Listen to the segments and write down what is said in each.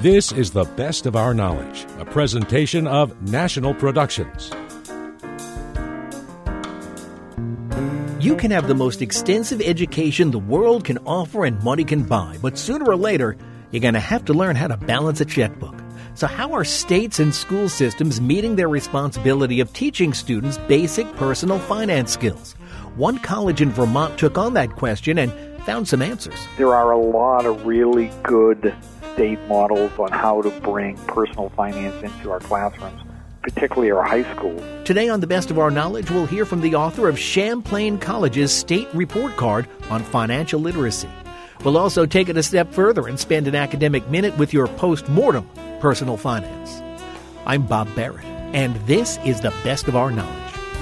This is The Best of Our Knowledge, a presentation of National Productions. You can have the most extensive education the world can offer and money can buy, but sooner or later, you're going to have to learn how to balance a checkbook. So how are states and school systems meeting their responsibility of teaching students basic personal finance skills? One college in Vermont took on that question and found some answers. There are a lot of really good state models on how to bring personal finance into our classrooms, particularly our high schools. Today on The Best of Our Knowledge, we'll hear from the author of Champlain College's State Report Card on Financial Literacy. We'll also take it a step further and spend an academic minute with your post-mortem personal finance. I'm Bob Barrett, and this is The Best of Our Knowledge.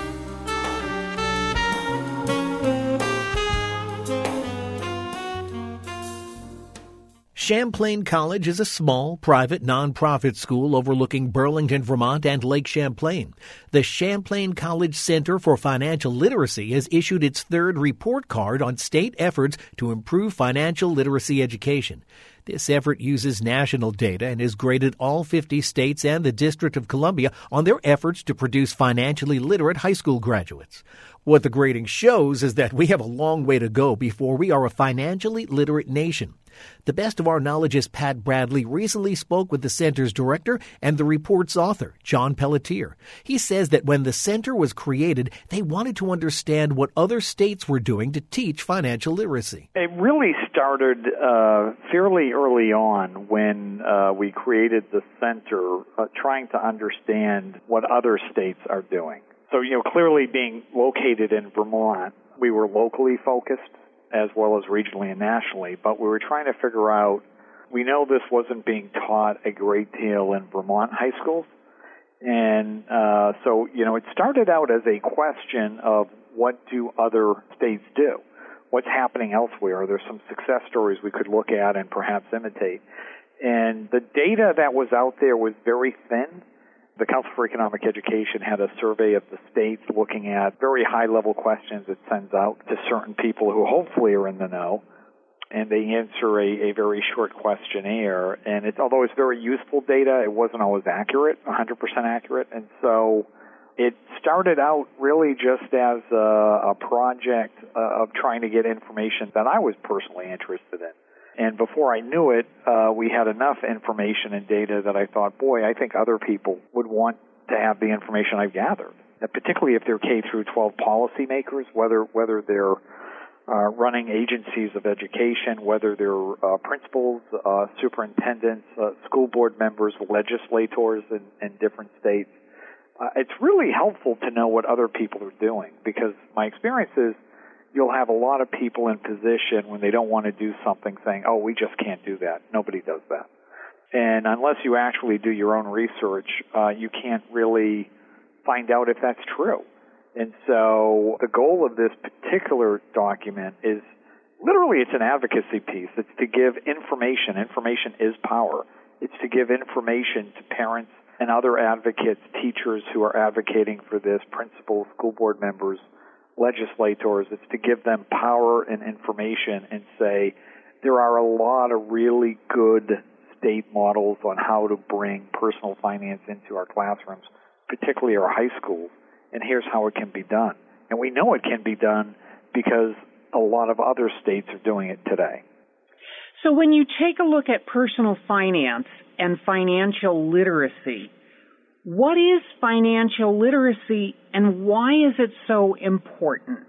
Champlain College is a small, private, nonprofit school overlooking Burlington, Vermont, and Lake Champlain. The Champlain College Center for Financial Literacy has issued its third report card on state efforts to improve financial literacy education. This effort uses national data and has graded all 50 states and the District of Columbia on their efforts to produce financially literate high school graduates. What the grading shows is that we have a long way to go before we are a financially literate nation. The Best of Our Knowledge's Pat Bradley recently spoke with the center's director and the report's author, John Pelletier. He says that when the center was created, they wanted to understand what other states were doing to teach financial literacy. It really started fairly early on when we created the center, trying to understand what other states are doing. So, clearly being located in Vermont, we were locally focused as well as regionally and nationally, but we were trying to figure out, we know this wasn't being taught a great deal in Vermont high schools, and so it started out as a question of what do other states do? What's happening elsewhere? There's some success stories we could look at and perhaps imitate. And the data that was out there was very thin. The Council for Economic Education had a survey of the states looking at very high-level questions it sends out to certain people who hopefully are in the know, and they answer a very short questionnaire. And although it's very useful data, it wasn't always accurate, 100% accurate. And so it started out really just as a project of trying to get information that I was personally interested in. And before I knew it, we had enough information and data that I thought, boy, I think other people would want to have the information I've gathered, particularly if they're K through 12 policymakers, whether they're running agencies of education, whether they're principals, superintendents, school board members, legislators in different states. It's really helpful to know what other people are doing, because my experience is you'll have a lot of people in position when they don't want to do something saying, oh, we just can't do that. Nobody does that. And unless you actually do your own research, you can't really find out if that's true. And so the goal of this particular document is literally it's an advocacy piece. It's to give information. Information is power. It's to give information to parents and other advocates, teachers who are advocating for this, principals, school board members, legislators. It's to give them power and information and say there are a lot of really good state models on how to bring personal finance into our classrooms, particularly our high schools, and here's how it can be done. And we know it can be done because a lot of other states are doing it today. So when you take a look at personal finance and financial literacy, what is financial literacy and why is it so important?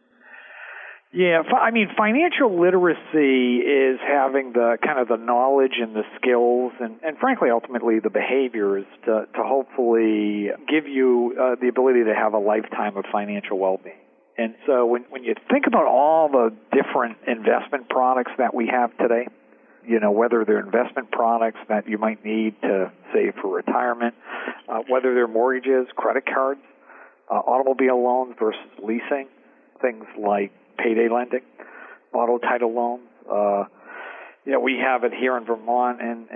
Yeah, financial literacy is having the kind of the knowledge and the skills and frankly, ultimately, the behaviors to hopefully give you the ability to have a lifetime of financial well-being. And so when you think about all the different investment products that we have today, whether they're investment products that you might need to save for retirement, whether they're mortgages, credit cards, automobile loans versus leasing, things like payday lending, auto title loans. We have it here in Vermont, and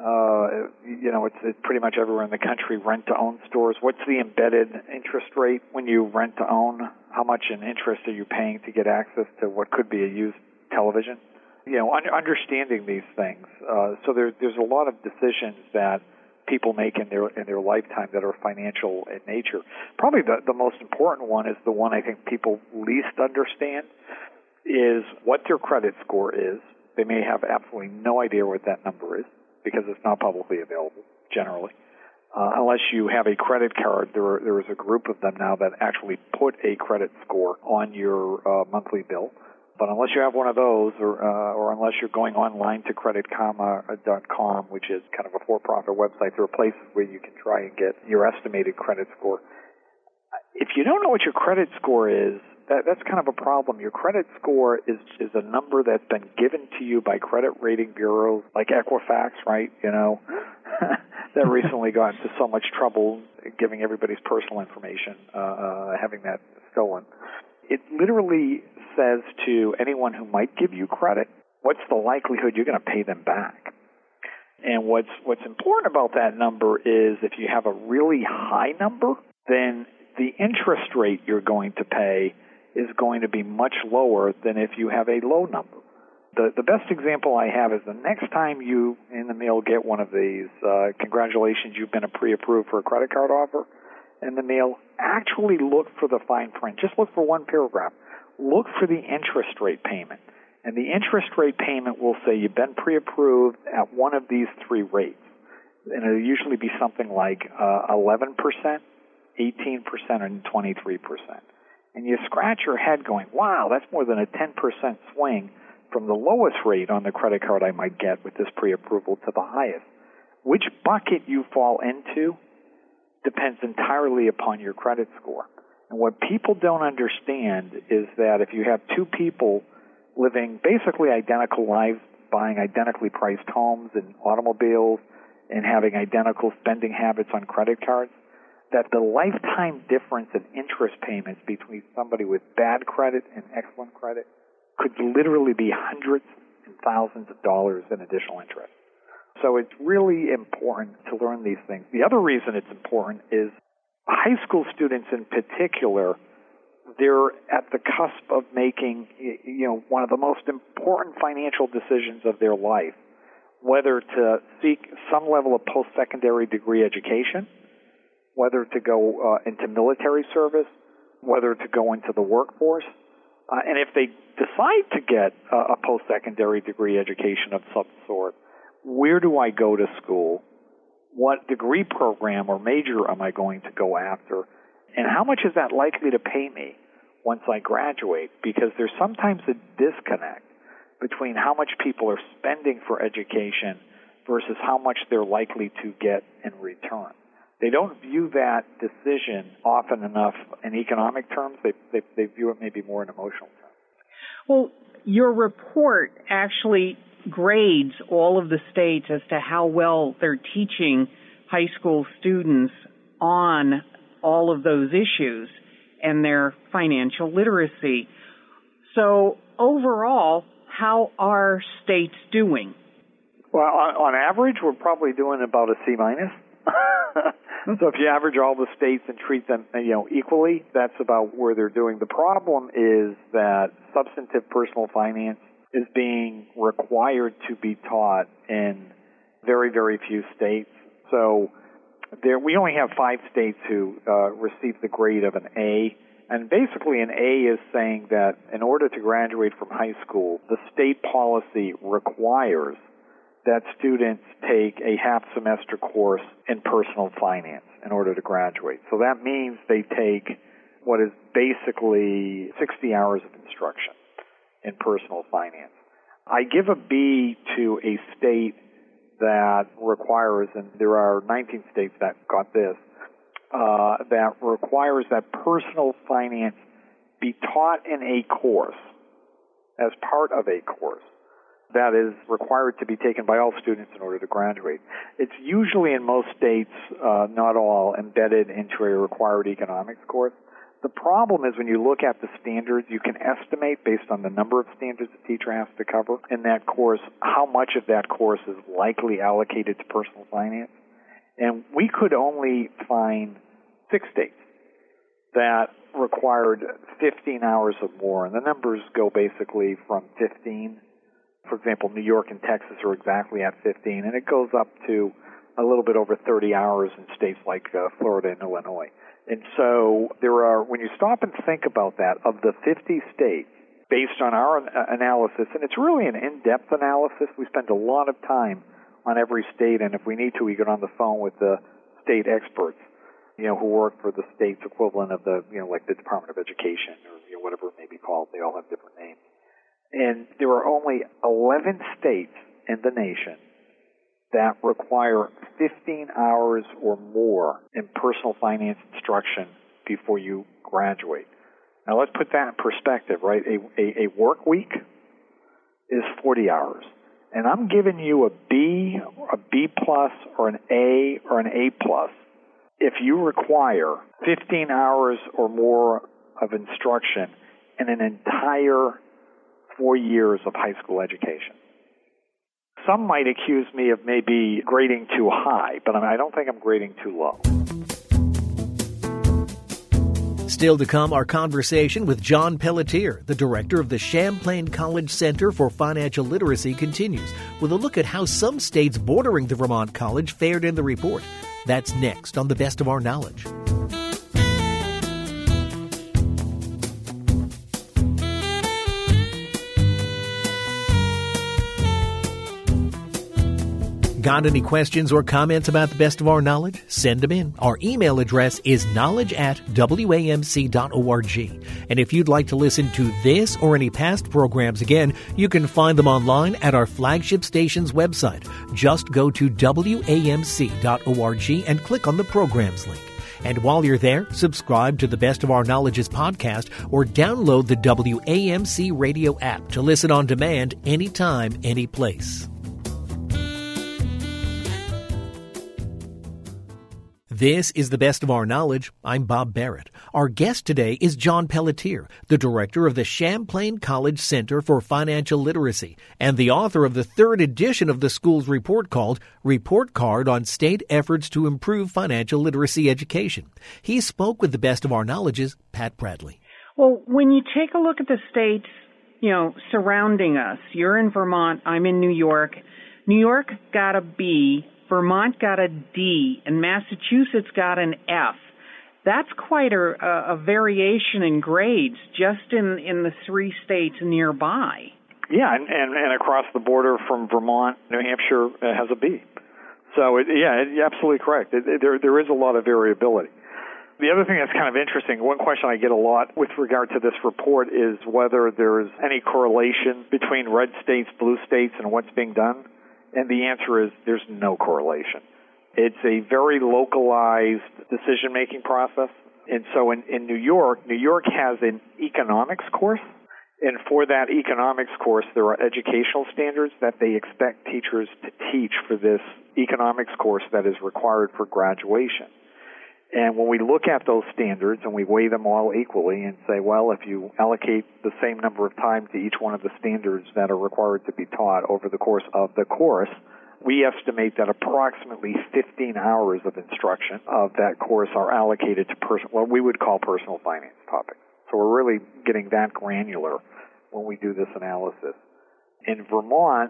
it's pretty much everywhere in the country. Rent-to-own stores. What's the embedded interest rate when you rent-to-own? How much in interest are you paying to get access to what could be a used television? understanding these things. So there's a lot of decisions that people make in their lifetime that are financial in nature. Probably the most important one is the one I think people least understand, is what their credit score is. They may have absolutely no idea what that number is because it's not publicly available generally. Unless you have a credit card, there is a group of them now that actually put a credit score on your monthly bill. But unless you have one of those, or unless you're going online to creditkarma.com, which is kind of a for-profit website, there are places where you can try and get your estimated credit score. If you don't know what your credit score is, that's kind of a problem. Your credit score is a number that's been given to you by credit rating bureaus like Equifax, right? That recently got into so much trouble giving everybody's personal information, having that stolen. It literally says to anyone who might give you credit, what's the likelihood you're going to pay them back? And what's important about that number is if you have a really high number, then the interest rate you're going to pay is going to be much lower than if you have a low number. The best example I have is the next time you in the mail get one of these, congratulations, you've been pre-approved for a credit card offer in the mail, actually look for the fine print. Just look for one paragraph. Look for the interest rate payment. And the interest rate payment will say you've been pre-approved at one of these three rates. And it'll usually be something like 11%, 18%, and 23%. And you scratch your head going, wow, that's more than a 10% swing from the lowest rate on the credit card I might get with this pre-approval to the highest. Which bucket you fall into depends entirely upon your credit score. And what people don't understand is that if you have two people living basically identical lives, buying identically priced homes and automobiles, and having identical spending habits on credit cards, that the lifetime difference in interest payments between somebody with bad credit and excellent credit could literally be hundreds and thousands of dollars in additional interest. So it's really important to learn these things. The other reason it's important is high school students in particular, they're at the cusp of making, one of the most important financial decisions of their life, whether to seek some level of post-secondary degree education, whether to go into military service, whether to go into the workforce. And if they decide to get a post-secondary degree education of some sort, where do I go to school? What degree program or major am I going to go after? And how much is that likely to pay me once I graduate? Because there's sometimes a disconnect between how much people are spending for education versus how much they're likely to get in return. They don't view that decision often enough in economic terms. They view it maybe more in emotional terms. Well, your report actually grades all of the states as to how well they're teaching high school students on all of those issues and their financial literacy. So overall, how are states doing? Well, on average, we're probably doing about a C-. So if you average all the states and treat them, equally, that's about where they're doing. The problem is that substantive personal finance is being required to be taught in very, very few states. So we only have 5 states who receive the grade of an A. And basically an A is saying that in order to graduate from high school, the state policy requires that students take a half-semester course in personal finance in order to graduate. So that means they take what is basically 60 hours of instruction in personal finance. I give a B to a state that requires, and there are 19 states that got this, that requires that personal finance be taught in a course, as part of a course, that is required to be taken by all students in order to graduate. It's usually in most states, not all, embedded into a required economics course. The problem is when you look at the standards, you can estimate based on the number of standards the teacher has to cover in that course, how much of that course is likely allocated to personal finance. And we could only find 6 states that required 15 hours or more. And the numbers go basically from 15 For example, New York and Texas are exactly at 15, and it goes up to a little bit over 30 hours in states like Florida and Illinois. And so there are, when you stop and think about that, of the 50 states, based on our analysis, and it's really an in-depth analysis, we spend a lot of time on every state, and if we need to, we get on the phone with the state experts, who work for the state's equivalent of the, like the Department of Education or whatever it may be called. They all have different names. And there are only 11 states in the nation that require 15 hours or more in personal finance instruction before you graduate. Now let's put that in perspective, right? A work week is 40 hours. And I'm giving you a B, a B plus, or an A, or an A plus if you require 15 hours or more of instruction in an entire 4 years of high school education. Some might accuse me of maybe grading too high, but I don't think I'm grading too low. Still to come, our conversation with John Pelletier, the director of the Champlain College Center for Financial Literacy, continues with a look at how some states bordering the Vermont College fared in the report. That's next on The Best of Our Knowledge. Got any questions or comments about the best of our knowledge? Send them in. Our email address is knowledge@wamc.org. And if you'd like to listen to this or any past programs again, you can find them online at our flagship station's website. Just go to wamc.org and click on the programs link. And while you're there, subscribe to the Best of Our Knowledge's podcast or download the WAMC radio app to listen on demand anytime, any place. This is the Best of Our Knowledge. I'm Bob Barrett. Our guest today is John Pelletier, the director of the Champlain College Center for Financial Literacy and the author of the third edition of the school's report called Report Card on State Efforts to Improve Financial Literacy Education. He spoke with the Best of Our Knowledge's Pat Bradley. Well, when you take a look at the states, surrounding us, you're in Vermont, I'm in New York. New York got a B, Vermont got a D, and Massachusetts got an F. That's quite a variation in grades just in the three states nearby. Yeah, and across the border from Vermont, New Hampshire has a B. So, you're absolutely correct. There is a lot of variability. The other thing that's kind of interesting, one question I get a lot with regard to this report is whether there's any correlation between red states, blue states, and what's being done. And the answer is there's no correlation. It's a very localized decision-making process. And so in New York has an economics course. And for that economics course, there are educational standards that they expect teachers to teach for this economics course that is required for graduation. And when we look at those standards and we weigh them all equally and say, well, if you allocate the same number of time to each one of the standards that are required to be taught over the course of the course, we estimate that approximately 15 hours of instruction of that course are allocated to what we would call personal finance topics. So we're really getting that granular when we do this analysis. In Vermont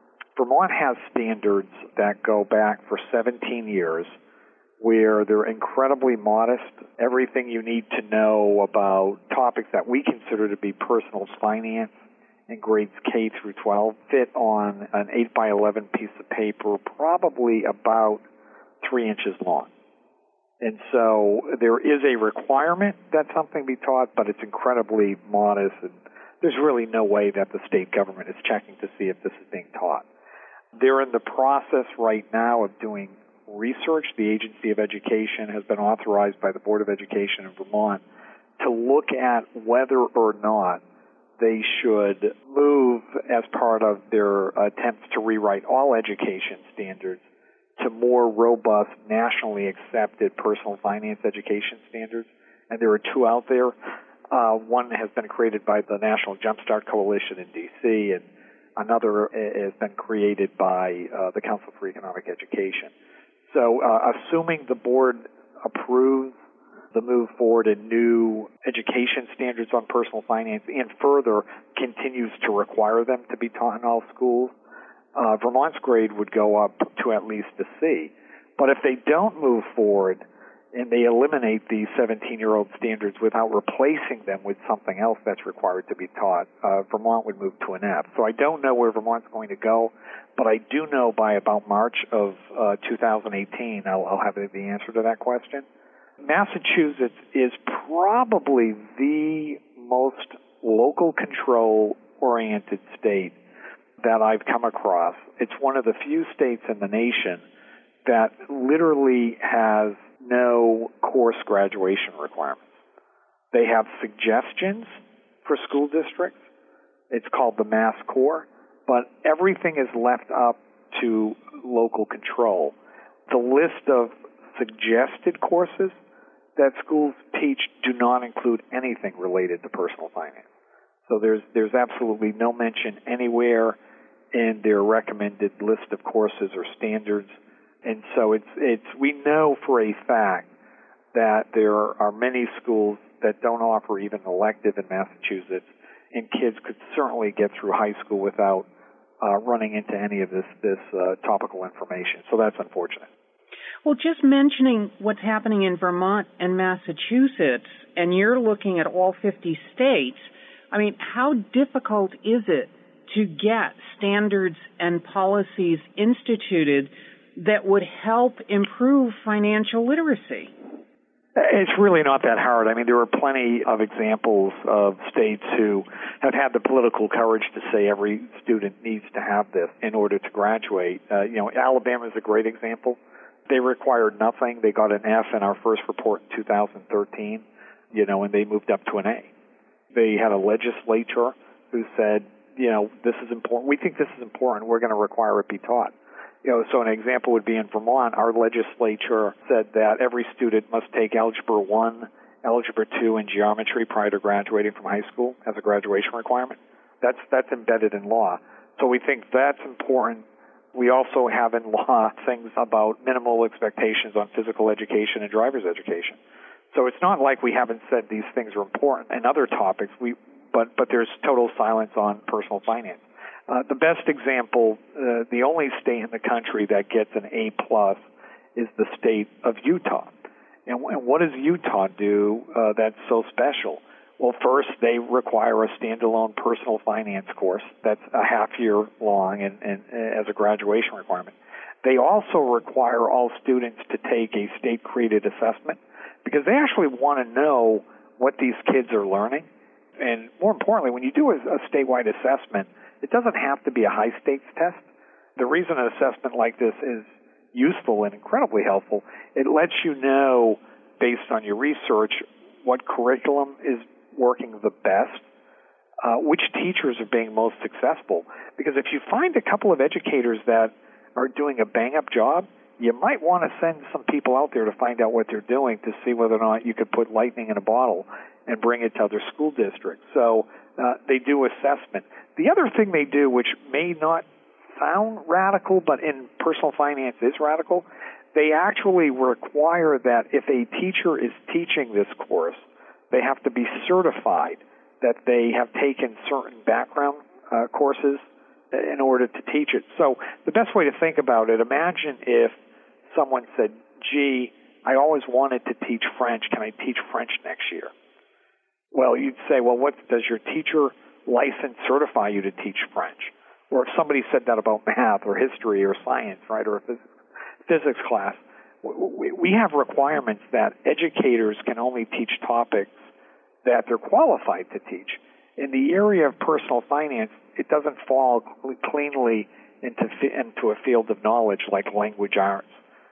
has standards that go back for 17 years where they're incredibly modest. Everything you need to know about topics that we consider to be personal finance in grades K through 12 fit on an 8x11 piece of paper, probably about 3 inches long. And so there is a requirement that something be taught, but it's incredibly modest, and there's really no way that the state government is checking to see if this is being taught. They're in the process right now of doing research. The Agency of Education has been authorized by the Board of Education in Vermont to look at whether or not they should move, as part of their attempts to rewrite all education standards, to more robust, nationally accepted personal finance education standards. And there are two out there. One has been created by the National Jumpstart Coalition in D.C., and another has been created by the Council for Economic Education. So assuming the board approves the move forward in new education standards on personal finance, and further continues to require them to be taught in all schools, Vermont's grade would go up to at least a C. But if they don't move forward and they eliminate these 17-year-old standards without replacing them with something else that's required to be taught, Vermont would move to an F. So I don't know where Vermont's going to go, but I do know by about March of 2018 I'll have the answer to that question. Massachusetts is probably the most local control-oriented state that I've come across. It's one of the few states in the nation that literally has no course graduation requirements. They have suggestions for school districts. It's called the Mass Core, but everything is left up to local control. The list of suggested courses that schools teach do not include anything related to personal finance. So there's absolutely no mention anywhere in their recommended list of courses or standards. And so we know for a fact that there are many schools that don't offer even an elective in Massachusetts, and kids could certainly get through high school without running into any of this topical information. So that's unfortunate. Well, just mentioning what's happening in Vermont and Massachusetts, and you're looking at all 50 states, I mean, how difficult is it to get standards and policies instituted that would help improve financial literacy? It's really not that hard. I mean, there are plenty of examples of states who have had the political courage to say every student needs to have this in order to graduate. Alabama is a great example. They required nothing. They got an F in our first report in 2013, and they moved up to an A. They had a legislature who said, this is important. We think this is important. We're going to require it be taught. So an example would be in Vermont, our legislature said that every student must take Algebra 1, Algebra 2, and geometry prior to graduating from high school as a graduation requirement. That's embedded in law. So we think that's important. We also have in law things about minimal expectations on physical education and driver's education. So it's not like we haven't said these things are important in other topics, but there's total silence on personal finance. The best example, the only state in the country that gets an A+ is the state of Utah. And what does Utah do that's so special? Well, first, they require a standalone personal finance course that's a half year long and as a graduation requirement. They also require all students to take a state-created assessment because they actually want to know what these kids are learning. And more importantly, when you do a statewide assessment, it doesn't have to be a high-stakes test. The reason an assessment like this is useful and incredibly helpful, it lets you know, based on your research, what curriculum is working the best, which teachers are being most successful. Because if you find a couple of educators that are doing a bang-up job, you might want to send some people out there to find out what they're doing to see whether or not you could put lightning in a bottle and bring it to other school districts. So they do assessment. The other thing they do, which may not sound radical, but in personal finance is radical, they actually require that if a teacher is teaching this course, they have to be certified that they have taken certain background courses in order to teach it. So the best way to think about it, imagine if someone said, gee, I always wanted to teach French. Can I teach French next year? Well, you'd say, well, what does your teacher license certify you to teach French? Or if somebody said that about math or history or science, right, or a physics class, we have requirements that educators can only teach topics that they're qualified to teach. In the area of personal finance, it doesn't fall cleanly into a field of knowledge like language arts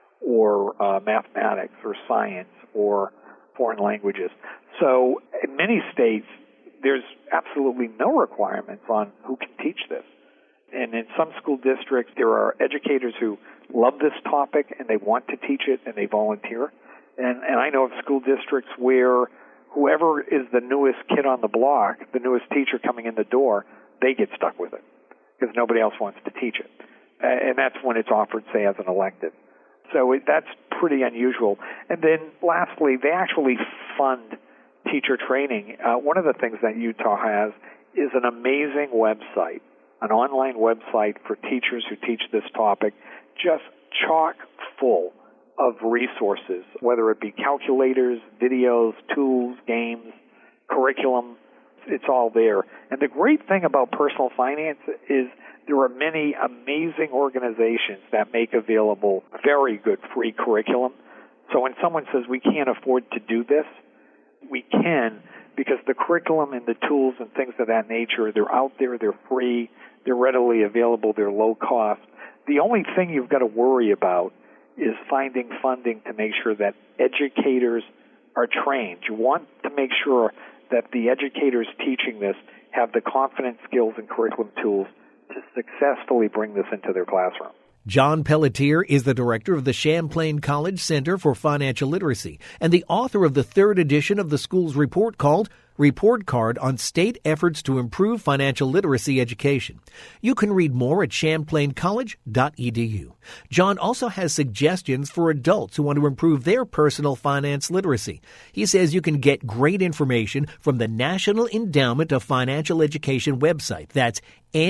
or mathematics or science or foreign languages. So in many states, there's absolutely no requirements on who can teach this. And in some school districts, there are educators who love this topic and they want to teach it and they volunteer. And I know of school districts where whoever is the newest kid on the block, the newest teacher coming in the door, they get stuck with it because nobody else wants to teach it. And that's when it's offered, say, as an elective. So that's pretty unusual. And then lastly, they actually fund teacher training. One of the things that Utah has is an amazing website, an online website for teachers who teach this topic, just chock full of resources, whether it be calculators, videos, tools, games, curriculum. It's all there. And the great thing about personal finance is there are many amazing organizations that make available very good free curriculum. So when someone says we can't afford to do this, we can, because the curriculum and the tools and things of that nature, they're out there, they're free, they're readily available, they're low cost. The only thing you've got to worry about is finding funding to make sure that educators are trained. You want to make sure that the educators teaching this have the confidence, skills, and curriculum tools to successfully bring this into their classroom. John Pelletier is the director of the Champlain College Center for Financial Literacy and the author of the third edition of the school's report called Report Card on State Efforts to Improve Financial Literacy Education. You can read more at champlainccollege.edu. John also has suggestions for adults who want to improve their personal finance literacy. He says you can get great information from the National Endowment of Financial Education website. That's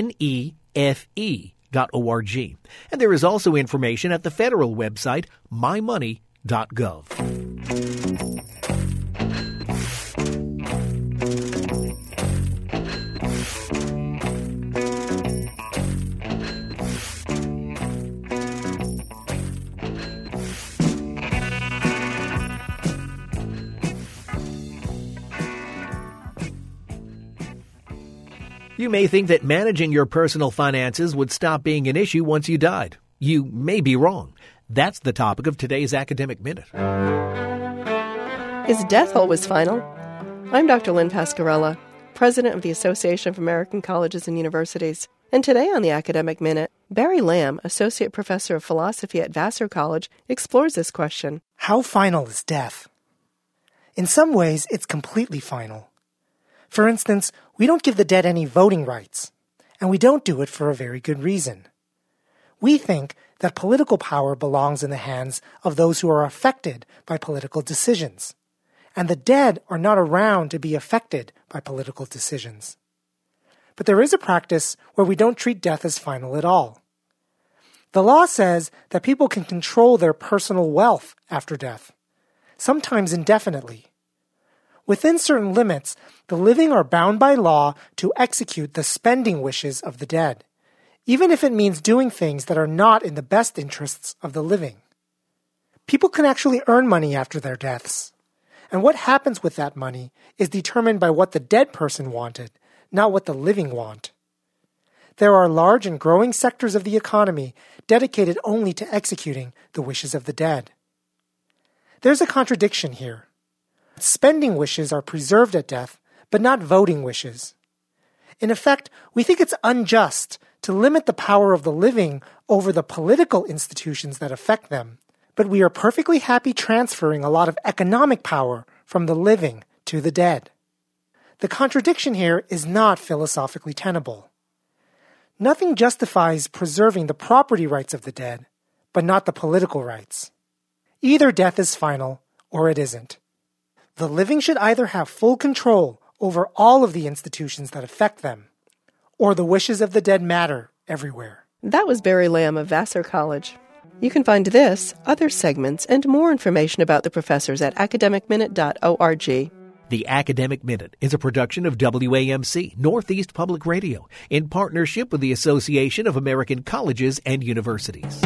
NEFE.org. And there is also information at the federal website, mymoney.gov. You may think that managing your personal finances would stop being an issue once you died. You may be wrong. That's the topic of today's Academic Minute. Is death always final? I'm Dr. Lynn Pascarella, president of the Association of American Colleges and Universities. And today on the Academic Minute, Barry Lamb, associate professor of philosophy at Vassar College, explores this question. How final is death? In some ways, it's completely final. For instance, we don't give the dead any voting rights, and we don't do it for a very good reason. We think that political power belongs in the hands of those who are affected by political decisions, and the dead are not around to be affected by political decisions. But there is a practice where we don't treat death as final at all. The law says that people can control their personal wealth after death, sometimes indefinitely. Within certain limits, the living are bound by law to execute the spending wishes of the dead, even if it means doing things that are not in the best interests of the living. People can actually earn money after their deaths, and what happens with that money is determined by what the dead person wanted, not what the living want. There are large and growing sectors of the economy dedicated only to executing the wishes of the dead. There's a contradiction here. Spending wishes are preserved at death, but not voting wishes. In effect, we think it's unjust to limit the power of the living over the political institutions that affect them, but we are perfectly happy transferring a lot of economic power from the living to the dead. The contradiction here is not philosophically tenable. Nothing justifies preserving the property rights of the dead, but not the political rights. Either death is final, or it isn't. The living should either have full control over all of the institutions that affect them, or the wishes of the dead matter everywhere. That was Barry Lamb of Vassar College. You can find this, other segments, and more information about the professors at academicminute.org. The Academic Minute is a production of WAMC, Northeast Public Radio, in partnership with the Association of American Colleges and Universities.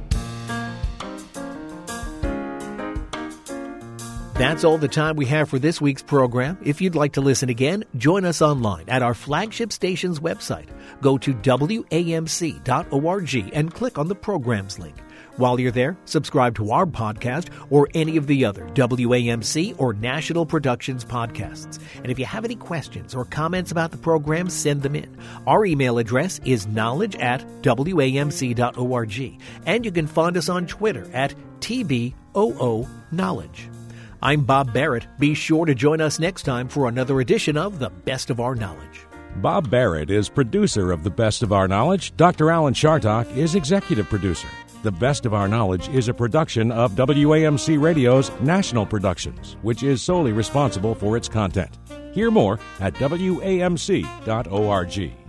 That's all the time we have for this week's program. If you'd like to listen again, join us online at our flagship station's website. Go to WAMC.org and click on the programs link. While you're there, subscribe to our podcast or any of the other WAMC or National Productions podcasts. And if you have any questions or comments about the program, send them in. Our email address is knowledge@WAMC.org. And you can find us on Twitter at TBOOKnowledge. I'm Bob Barrett. Be sure to join us next time for another edition of The Best of Our Knowledge. Bob Barrett is producer of The Best of Our Knowledge. Dr. Alan Chartock is executive producer. The Best of Our Knowledge is a production of WAMC Radio's National Productions, which is solely responsible for its content. Hear more at WAMC.org.